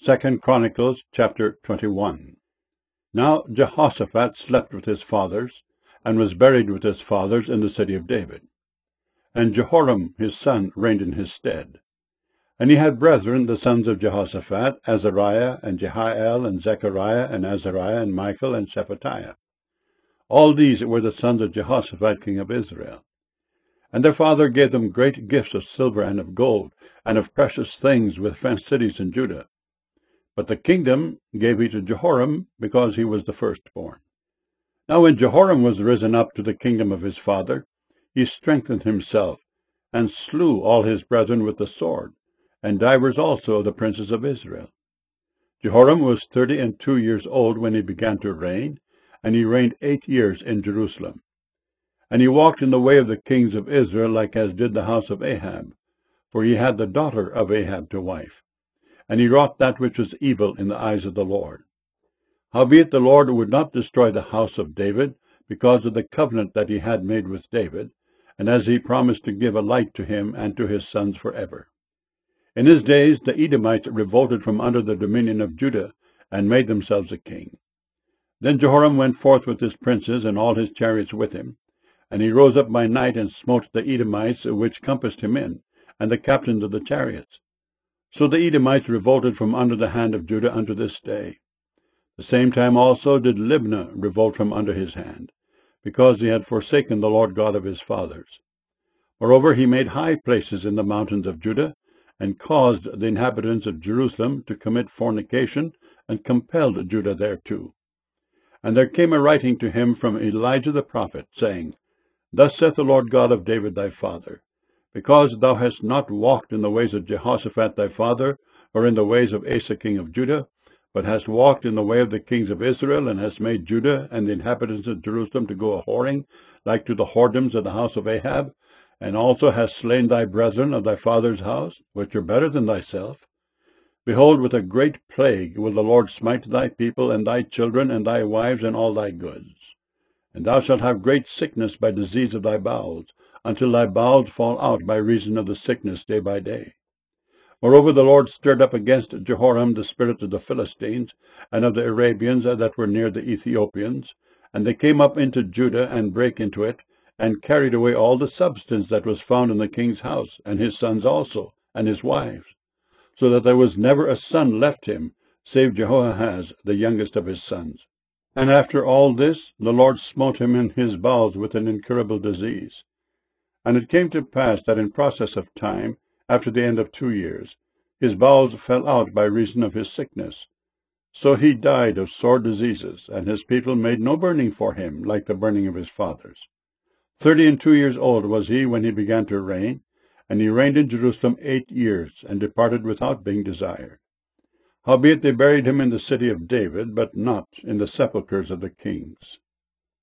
2 Chronicles chapter 21. Now Jehoshaphat slept with his fathers, and was buried with his fathers in the city of David. And Jehoram his son reigned in his stead. And he had brethren, the sons of Jehoshaphat, Azariah, and Jehiel, and Zechariah, and Azariah, and Michael, and Shephatiah. All these were the sons of Jehoshaphat king of Israel. And their father gave them great gifts of silver and of gold, and of precious things with fenced cities in Judah. But the kingdom gave he to Jehoram, because he was the firstborn. Now when Jehoram was risen up to the kingdom of his father, he strengthened himself, and slew all his brethren with the sword, and divers also of the princes of Israel. Jehoram was 32 years old when he began to reign, and he reigned 8 years in Jerusalem. And he walked in the way of the kings of Israel, like as did the house of Ahab, for he had the daughter of Ahab to wife. And he wrought that which was evil in the eyes of the Lord. Howbeit the Lord would not destroy the house of David, because of the covenant that he had made with David, and as he promised to give a light to him and to his sons forever. In his days the Edomites revolted from under the dominion of Judah, and made themselves a king. Then Jehoram went forth with his princes, and all his chariots with him. And he rose up by night, and smote the Edomites which compassed him in, and the captains of the chariots. So the Edomites revolted from under the hand of Judah unto this day. The same time also did Libnah revolt from under his hand, because he had forsaken the Lord God of his fathers. Moreover, he made high places in the mountains of Judah, and caused the inhabitants of Jerusalem to commit fornication, and compelled Judah thereto. And there came a writing to him from Elijah the prophet, saying, Thus saith the Lord God of David thy father, because thou hast not walked in the ways of Jehoshaphat thy father, or in the ways of Asa king of Judah, but hast walked in the way of the kings of Israel, and hast made Judah and the inhabitants of Jerusalem to go a-whoring, like to the whoredoms of the house of Ahab, and also hast slain thy brethren of thy father's house, which are better than thyself. Behold, with a great plague will the Lord smite thy people, and thy children, and thy wives, and all thy goods. And thou shalt have great sickness by disease of thy bowels, until thy bowels fall out by reason of the sickness day by day. Moreover, the Lord stirred up against Jehoram the spirit of the Philistines, and of the Arabians that were near the Ethiopians, and they came up into Judah, and brake into it, and carried away all the substance that was found in the king's house, and his sons also, and his wives, so that there was never a son left him, save Jehoahaz, the youngest of his sons. And after all this, the Lord smote him in his bowels with an incurable disease. And it came to pass that in process of time, after the end of 2 years, his bowels fell out by reason of his sickness. So he died of sore diseases, and his people made no burning for him, like the burning of his fathers. 32 years old was he when he began to reign, and he reigned in Jerusalem 8 years, and departed without being desired. Howbeit they buried him in the city of David, but not in the sepulchres of the kings.